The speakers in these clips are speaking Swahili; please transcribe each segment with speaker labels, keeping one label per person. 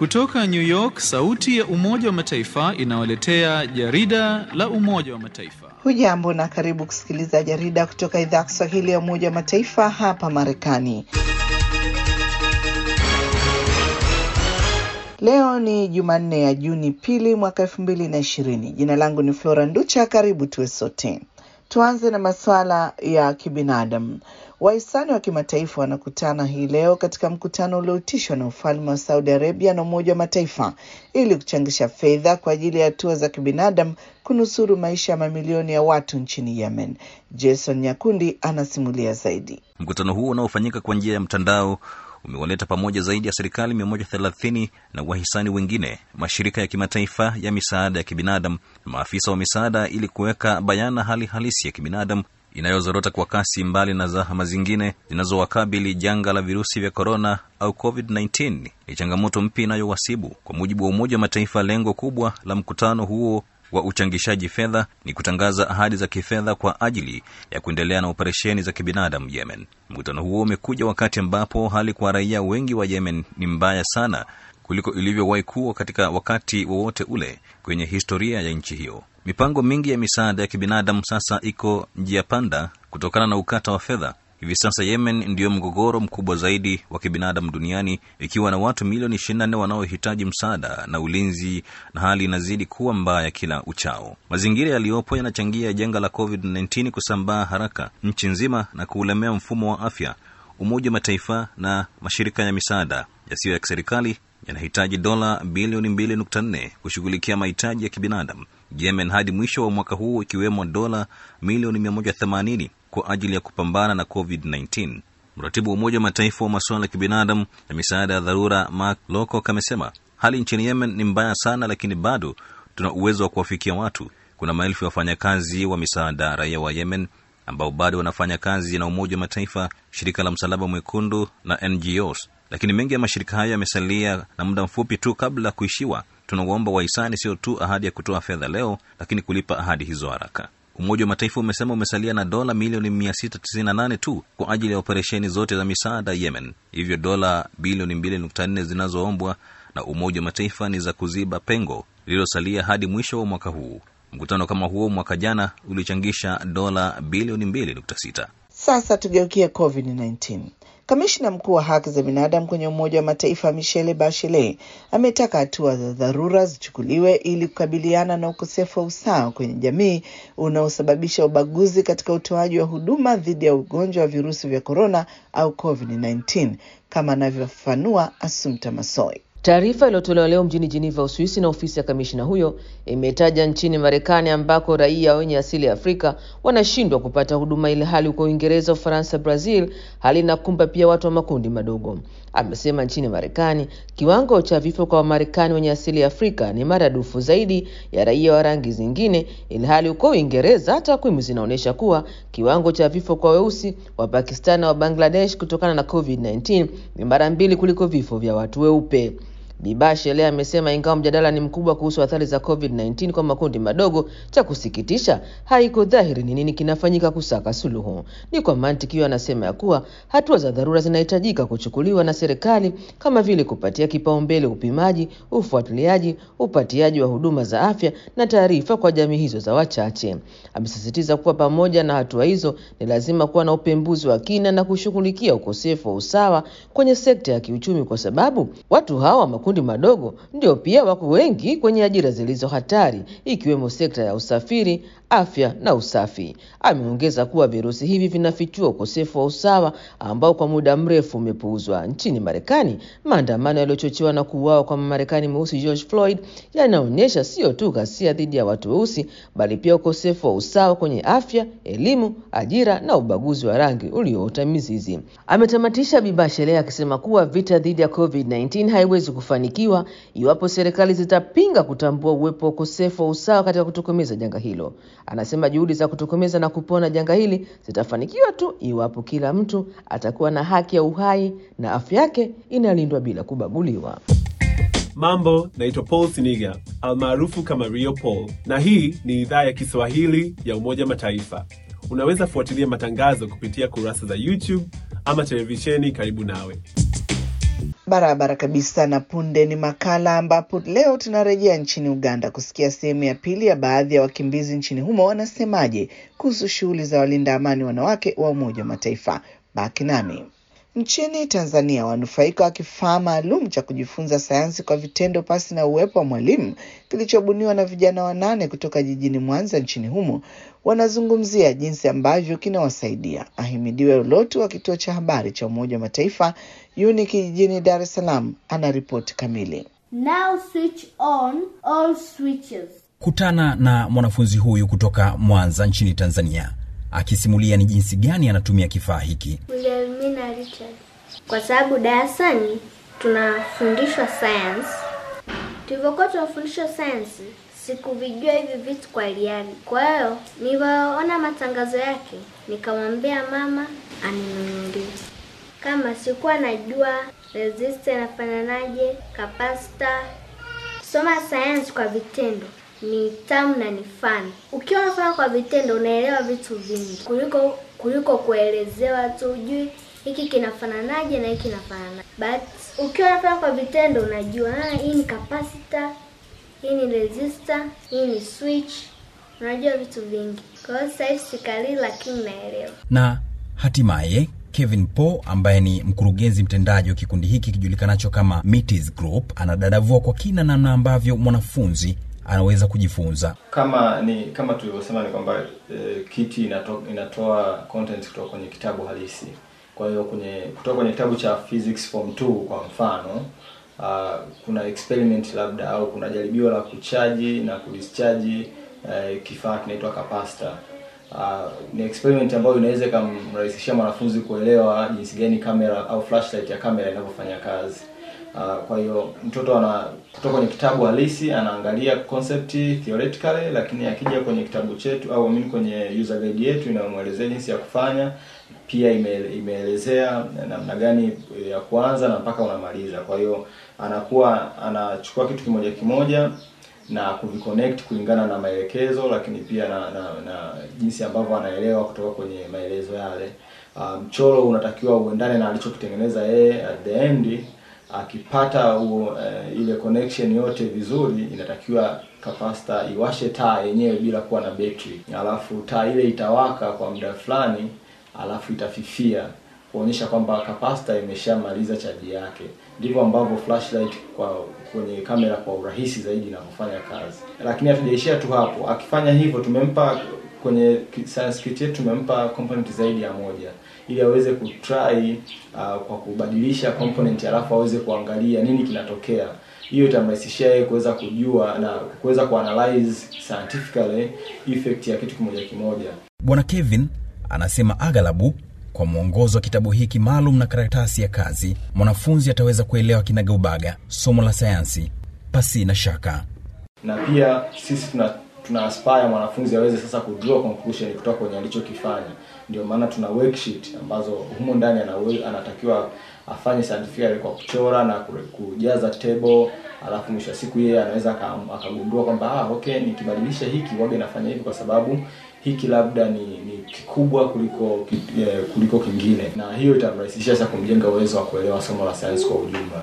Speaker 1: Kutoka New York, sauti ya Umoja wa Mataifa inawaletea jarida la Umoja wa Mataifa.
Speaker 2: Hujambo na karibu kusikiliza jarida kutoka idhaa ya Kiswahili ya Umoja wa Mataifa hapa Marekani. Leo ni Jumanne ya Juni 2 mwaka 2020. Jina langu ni Flora Nducha, karibu tuwe sote. Tuanze na masuala ya kibinadamu. Wahisani wa kimataifa wanakutana hii leo katika mkutano ulioitishwa na ufalme wa Saudi Arabia na Umoja wa Mataifa ili kuchangisha fedha kwa ajili ya hatua za kibinadamu kunusuru maisha ya mamilioni ya watu nchini Yemen. Jason Nyakundi anasimulia zaidi.
Speaker 3: Mkutano huu unaofanyika kwa njia ya mtandao umewaleta pamoja zaidi ya serikali 130 na wahisani wengine, mashirika ya kimataifa ya misaada ya kibinadamu na maafisa wa misaada ili kuweka bayana hali halisi ya kibinadamu inayozorota kwa kasi, mbali na zahama zingine zinazowakabili janga la virusi vya corona au COVID-19. Ni changamoto mpya inayowasibu. Kwa mujibu wa Umoja wa Mataifa, lengo kubwa la mkutano huo wa uchangishaji fedha ni kutangaza ahadi za kifedha kwa ajili ya kuendelea na operesheni za kibinadamu Yemen. Mkutano huo umekuja wakati ambapo hali kwa raia wengi wa Yemen ni mbaya sana kuliko ilivyowahi kuwa katika wakati wowote ule kwenye historia ya nchi hiyo. Mipango mingi ya misaada ya kibinadamu sasa iko njia panda kutokana na ukata wa fedha. Hivi sasa Yemen ndio mgogoro mkubwa zaidi wa kibinadamu duniani, ikiwa na watu milioni 24 wanaohitaji msaada na ulinzi, na hali inazidi kuwa mbaya kila uchao. Mazingira yaliyopo yanachangia janga la COVID-19 kusambaa haraka nchi nzima na kuulemea mfumo wa afya. Umoja wa Mataifa na mashirika ya misaada yasiyo ya kiserikali yanahitaji dola bilioni 2.4 kushughulikia mahitaji ya kibinadamu Yemen hadi mwisho wa mwaka huu, ikiwemo dola milioni 180 kwa ajili ya kupambana na COVID-19. Mratibu wa Umoja wa Mataifa wa masuala ya kibinadamu na misaada ya dharura Mark Lowcock amesema hali nchini Yemen ni mbaya sana, lakini bado tuna uwezo wa kuwafikia watu. Kuna maelfu ya wafanyakazi wa misaada raia wa Yemen ambao bado wanafanya kazi na Umoja wa Mataifa, shirika la Msalaba Mwekundu na NGOs, lakini mengi ya mashirika hayo yamesalia na muda mfupi tu kabla kuishiwa. Tunawaomba wahisani sio tu ahadi ya kutoa fedha leo, lakini kulipa ahadi hizo haraka. Umoja wa Mataifa umesema umesalia na dola milioni 698 tu kwa ajili ya operesheni zote za misaada Yemen. Hivyo dola bilioni 2.4 zinazoombwa na Umoja wa Mataifa ni za kuziba pengo lililosalia hadi mwisho wa mwaka huu. Mkutano kama huo mwaka jana ulichangisha dola bilioni 2.6.
Speaker 2: Sasa tugeukie COVID-19. Kamishna mkuu wa haki za binadamu kwenye Umoja wa Mataifa Michelle Bachelet ametaka hatua za dharura zichukuliwe ili kukabiliana na ukosefu wa usawa kwenye jamii unaosababisha ubaguzi katika utoaji wa huduma dhidi ya ugonjwa wa virusi vya corona au COVID-19, kama anavyofafanua Assumpta Massoi.
Speaker 4: Taarifa iliyotolewa leo mjini Geneva, Uswisi na ofisi ya kamishna huyo imetaja nchini Marekani ambako raia wenye asili ya Afrika wanashindwa kupata huduma, ile hali huko Uingereza, Ufaransa, Brazil hali inakumba pia watu wa makundi madogo. Amesema nchini Marekani kiwango cha vifo kwa Wamarekani wenye asili ya Afrika ni maradufu zaidi ya raia wa rangi zingine, ile hali huko Uingereza takwimu zinaonyesha kuwa kiwango cha vifo kwa weusi, wa Pakistan na wa Bangladesh kutokana na COVID-19 ni mara 2 kuliko vifo vya watu weupe. Bachelet amesema ingawa mjadala ni mkubwa kuhusu athari za COVID-19 kwa makundi madogo, cha kusikitisha haiko dhahiri ni nini kinafanyika kusaka suluhu. Ni kwa mantiki hiyo anasema ya kuwa hatua za dharura zinahitajika kuchukuliwa na serikali, kama vile kupatia kipaumbele upimaji, ufuatiliaji, upatiaji wa huduma za afya na taarifa kwa jamii hizo za wachache. Amesisitiza kuwa pamoja na hatua hizo ni lazima kuwa na upembuzi wa kina na kushughulikia ukosefu wa usawa kwenye sekta ya kiuchumi, kwa sababu watu hawa makundi madogo ndio pia wako wengi kwenye ajira zilizo hatari, ikiwemo sekta ya usafiri, afya na usafi. Ameongeza kuwa virusi hivi vinafichua ukosefu wa usawa ambao kwa muda mrefu umepuuzwa. Nchini Marekani, maandamano yaliyochochewa na kuuawa kwa Mmarekani mweusi George Floyd yanaonyesha sio tu ghasia dhidi ya watu weusi, bali pia ukosefu wa usawa kwenye afya, elimu, ajira na ubaguzi wa rangi ulioota mizizi. Ametamatisha Bachelet akisema kuwa vita dhidi ya COVID-19 haiwezi kufanikiwa iwapo serikali zitapinga kutambua uwepo wa ukosefu wa usawa katika kutokomeza janga hilo. Anasema juhudi za kutokomeza na kupona janga hili zitafanikiwa tu iwapo kila mtu atakuwa na haki ya uhai na afya yake inalindwa bila kubaguliwa.
Speaker 5: Mambo, naitwa Paul Siniga, almaarufu kama Rio Paul, na hii ni idhaa ya Kiswahili ya Umoja wa Mataifa. Unaweza fuatilia matangazo kupitia kurasa za YouTube ama televisheni karibu nawe.
Speaker 2: Barabara kabisa, na punde ni makala ambapo leo tunarejea nchini Uganda kusikia sehemu ya pili ya baadhi ya wakimbizi nchini humo wanasemaje kuhusu shughuli za walinda amani wanawake wa Umoja wa Mataifa. Baki nami. Nchini Tanzania, wanufaika wa kifaa maalum cha kujifunza sayansi kwa vitendo pasi na uwepo wa mwalimu kilichobuniwa na vijana 8 kutoka jijini Mwanza nchini humo wanazungumzia jinsi ambavyo kinawasaidia. Ahimidiwe Ulotu wa kituo cha habari cha Umoja wa Mataifa UNIC jijini Dar es Salaam ana ripoti kamili.
Speaker 6: Now switch on all switches.
Speaker 7: Kutana na mwanafunzi huyu kutoka Mwanza nchini Tanzania akisimulia ni jinsi gani anatumia kifaa hiki.
Speaker 6: Wilhelmina Richard. Kwa sababu darasani tunafundishwa science. Tulivyokuwa tunafundishwa science, sikuvijua hivi vitu kwa eliani. Kwa hiyo nilipoona matangazo yake, nikamwambia mama aninunulie. Kama sikuwa najua resistor inafananaje, capacitor. Soma science kwa vitendo ni tamu na ni fun. Ukiwa unafanya kwa vitendo unaelewa vitu vingi kuliko kuelezewa tu ujui hiki kinafananaje na hiki kinafanana. But ukiwa unafanya kwa vitendo unajua hii ni capacitor, hii ni resistor, hii ni switch. Unajua vitu vingi. Kwa hiyo sasa sikali lakini naelewa.
Speaker 7: Na hatimaye Kevin Paul ambaye ni mkurugenzi mtendaji wa kikundi hiki kijulikanacho kama Metis Group anadadavua kwa kina namna ambavyo mwanafunzi anaweza kujifunza.
Speaker 8: Kama tulivyosema ni kwamba kiti inatoa content kutoka kwenye kitabu halisi. Kwa hiyo kutoka kwenye kitabu cha Physics Form 2 kwa mfano, kuna experiment labda au kuna jaribio la kuchaji na kudischarge kifaa kinaitwa capacitor. Ni experiment ambayo inaweza kumrahisishia mwanafunzi kuelewa jinsi gani kamera au flashlight ya kamera inavyofanya kazi. Kwa hiyo mtoto kutoka kwenye kitabu halisi anaangalia concept theoretically, lakini akija kwenye kitabu chetu au kwenye user guide yetu inamuelezea jinsi ya kufanya, pia imeelezea namna gani ya kuanza na mpaka unamaliza. Kwa hiyo anachukua kitu kimoja na kuviconnect kulingana na maelekezo, lakini pia na jinsi ambavyo anaelewa kutoka kwenye maelezo yale. Mchoro unatakiwa uendane na alichokitengeneza yeye. At the end akipata ile connection yote vizuri, inatakiwa capacitor iwashe taa yenyewe bila kuwa na battery. Alafu taa ile itawaka kwa muda fulani, alafu itafifia kuonyesha kwamba capacitor imeshamaliza chaji yake. Ndivyo ambavyo flashlight kwenye kamera kwa urahisi zaidi inafanya kazi. Lakini hatujaishia tu hapo. Akifanya hivyo, tumempa kwenye science kit yetu tumempa component zaidi ya moja ili aweze kutry kwa kubadilisha component, alafu aweze kuangalia nini kinatokea. Hiyo itamrahisishia yeye kuweza kujua na kuweza kuanalyze scientifically effect ya kitu kimoja.
Speaker 7: Bwana Kevin anasema aghalabu kwa mwongozo wa kitabu hiki maalum na karatasi ya kazi, mwanafunzi ataweza kuelewa kinagaubaga somo la sayansi pasi na shaka.
Speaker 8: Na pia sisi tuna aspire mwanafunzi aweze sasa kudraw conclusion kutoka kwenye alichokifanya. Ndio maana tuna worksheet ambazo humo ndani anatakiwa afanye scientifically kwa kuchora na kujaza table, alafu mwisho siku yeye anaweza akagundua kwamba okay, nikibadilisha hiki waga inafanya hivi kwa sababu hiki labda ni kikubwa kuliko kingine, na hiyo itamrahisishia sasa kumjenga uwezo wa kuelewa somo la science kwa ujumla.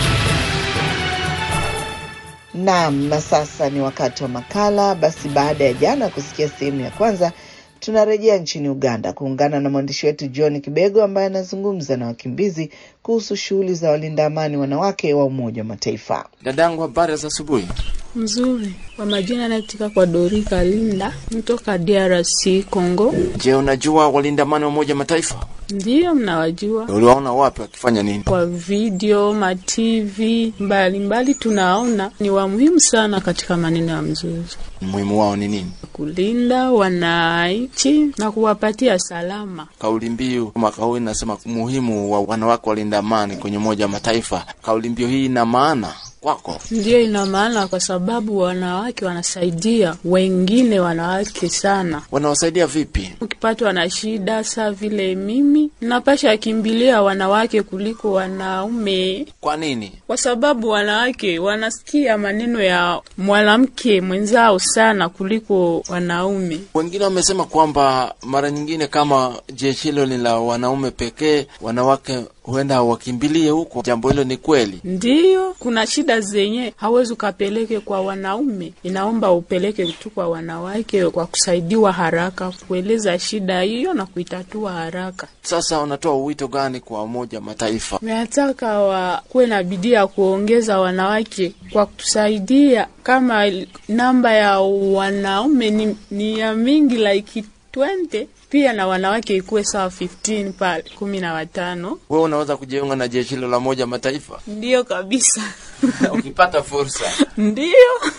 Speaker 2: Naam, na sasa ni wakati wa makala. Basi baada ya jana kusikia sehemu ya kwanza, tunarejea nchini Uganda kuungana na mwandishi wetu John Kibego ambaye anazungumza na wakimbizi kuhusu shughuli za walinda amani wanawake wa Umoja wa Mataifa.
Speaker 9: Dadangu, habari za asubuhi?
Speaker 10: Mzuri. Kwa majina naitwa kwa Dorika Linda, kutoka DRC Congo.
Speaker 9: Je, unajua walinda amani wa Umoja wa Mataifa?
Speaker 10: Ndiyo, mnawajua.
Speaker 9: Uliwaona wapi wakifanya nini?
Speaker 10: Kwa video, TV, mbalimbali tunaona ni wa muhimu sana katika maneno ya mzuri.
Speaker 9: Muhimu wao ni nini?
Speaker 10: Kulinda wananchi na kuwapatia salama.
Speaker 9: Kauli mbiu mwaka huu inasema muhimu wa wanawake walinda amani kwenye Umoja wa Mataifa. Kauli mbiu hii ina maana kwako?
Speaker 10: Ndiyo, ina maana kwa sababu wanawake wanasaidia wengine wanawake sana.
Speaker 9: Wanawasaidia vipi?
Speaker 10: Ukipatwa na shida saa vile mimi, napasha kimbilia wanawake kuliko wanaume.
Speaker 9: Kwa nini?
Speaker 10: Kwa sababu wanawake wanasikia maneno ya mwanamke mwenzao sana kuliko wanaume.
Speaker 9: Wengine wamesema kwamba mara nyingine kama jeshi hilo ni la wanaume pekee, wanawake huenda wakimbilie huko. Jambo hilo ni kweli?
Speaker 10: Ndiyo, kuna shida zenye hawezi ukapeleke kwa wanaume, inaomba upeleke tu kwa wanawake kwa kusaidiwa haraka, kueleza shida hiyo na kuitatua haraka.
Speaker 9: Sasa unatoa wito gani kwa Umoja Mataifa?
Speaker 10: Nataka wakuwe na bidii ya kuongeza wanawake kwa kutusaidia, kama namba ya wanaume ni ya mingi like 20, pia na wanawake ikuwe sawa 15 pale 15.
Speaker 9: Wewe unaweza kujiunga na jeshi la Umoja Mataifa?
Speaker 10: Ndiyo kabisa.
Speaker 9: Ukipata fursa.
Speaker 10: Ndiyo.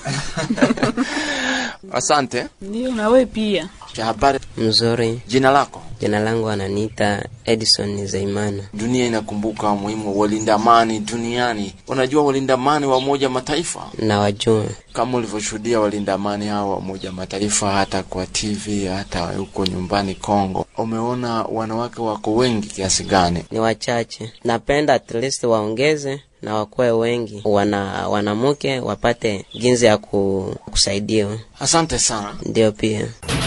Speaker 9: Asante.
Speaker 10: Ndiyo, na wewe pia.
Speaker 9: Habari
Speaker 11: mzuri.
Speaker 9: Jina lako?
Speaker 11: Jina langu ananiita Edison Zaimana.
Speaker 9: Dunia inakumbuka umuhimu wa walinda amani duniani. Unajua walinda amani wa Umoja Mataifa?
Speaker 11: Na wajua.
Speaker 9: Kama ulivyoshuhudia walinda amani hao wa Umoja Mataifa hata kwa TV, hata huko nyumbani Kongo, umeona wanawake wako wengi kiasi gani?
Speaker 11: Ni wachache. Napenda at least waongeze na wakuwe wengi, wanamke wapate jinsi ya kusaidiwa.
Speaker 9: Asante sana.
Speaker 11: Ndio pia.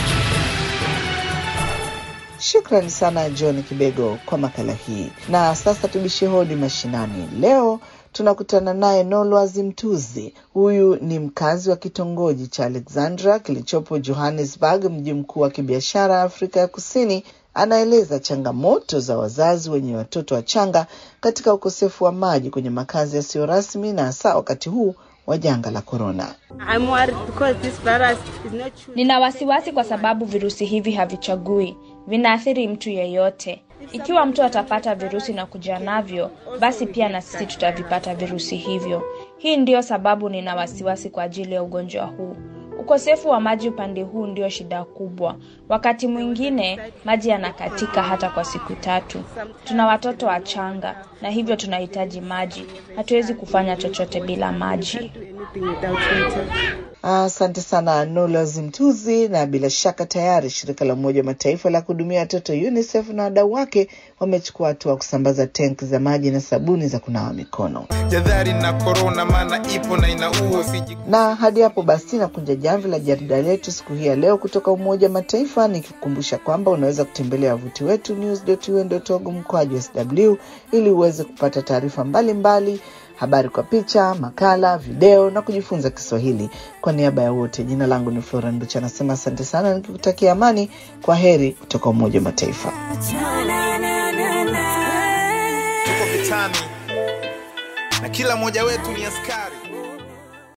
Speaker 2: Shukrani sana John Kibego kwa makala hii. Na sasa tubishe hodi mashinani. Leo tunakutana naye Nolwazi Mtuzi. Huyu ni mkazi wa kitongoji cha Alexandra kilichopo Johannesburg, mji mkuu wa kibiashara Afrika ya Kusini. Anaeleza changamoto za wazazi wenye watoto wachanga katika ukosefu wa maji kwenye makazi yasiyo rasmi, na hasa wakati huu wa janga la corona.
Speaker 12: Nina wasiwasi kwa sababu virusi hivi havichagui, vinaathiri mtu yeyote. Ikiwa mtu atapata virusi na kuja navyo, basi pia na sisi tutavipata virusi hivyo. Hii ndio sababu nina wasiwasi kwa ajili ya ugonjwa huu. Ukosefu wa maji upande huu ndio shida kubwa. Wakati mwingine maji yanakatika hata kwa siku 3. Tuna watoto wachanga na hivyo tunahitaji maji. Hatuwezi kufanya chochote bila maji.
Speaker 2: Asante sana Nolwazi Mtuzi. Na bila shaka tayari shirika la Umoja Mataifa la kuhudumia watoto UNICEF na wadau wake wamechukua hatua kusambaza tanki za maji na sabuni za kunawa mikono.
Speaker 13: Jadhari na corona maana ipo na inaua.
Speaker 2: Na hadi hapo basi nakunja jamvi la jarida letu siku hii ya leo kutoka Umoja Mataifa, nikikukumbusha kwamba unaweza kutembelea wavuti wetu news.un.org/sw ili uweze kupata taarifa mbalimbali, habari kwa picha, makala, video na kujifunza Kiswahili. Kwa niaba ya wote, jina langu ni Flora Nducha, nasema asante sana nikikutakia amani. Kwa heri kutoka Umoja Mataifa.
Speaker 13: Tuko vitani na kila mmoja wetu ni askari.